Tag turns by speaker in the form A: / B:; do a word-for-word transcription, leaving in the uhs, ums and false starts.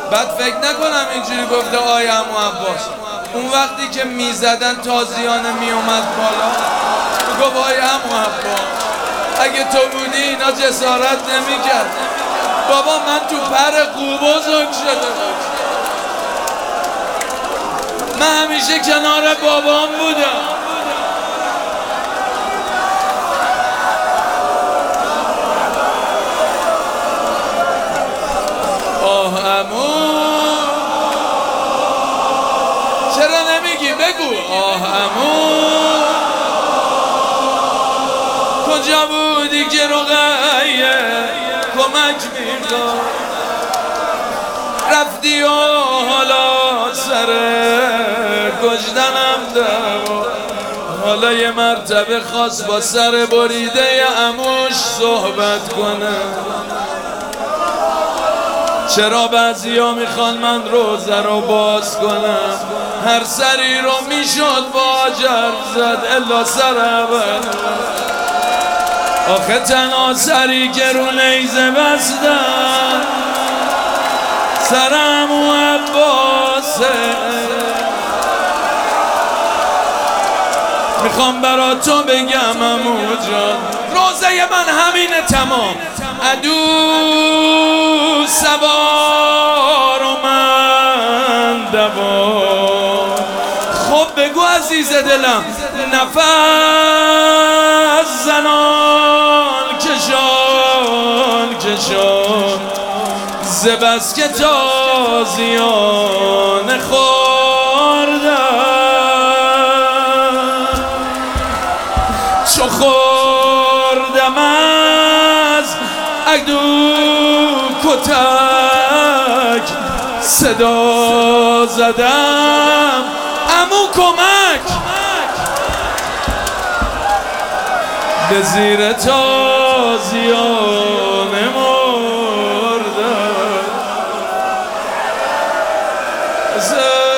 A: بعد فکر نکنم اینجوری گفته آی عمو عباس. اون وقتی که میزدن تازیانه میومد بالا گفت آی عمو عباس اگه تو بودی اینا جسارت نمیکرد. بابا من تو پر قو بزرگ شده من همیشه کنار بابام بودم. آه عمو چرا نمیگی بگو آه عمو کجا بودی که رقیه کمک میکن رفتی و حالا سر کشتنم دم حالا یه مرتبه خواست با سر بریده عموش صحبت کنه. چرا بعضی ها میخوان من روزه رو باز کنم هر سری رو میشد با جرف زد الا سر اول آخه تنها سری که رو نیزه بستن سرم و عباسه. میخوام برا تو بگم عمو جان روزه من همینه تمام عدو سوار و من دوار. خب بگو عزیز دلم نفس زنان کشان کشان زبس که تازیان خوردن چو خوردم از عدو کتک صدا زدم عمو کمک به زیر تازیان مردن.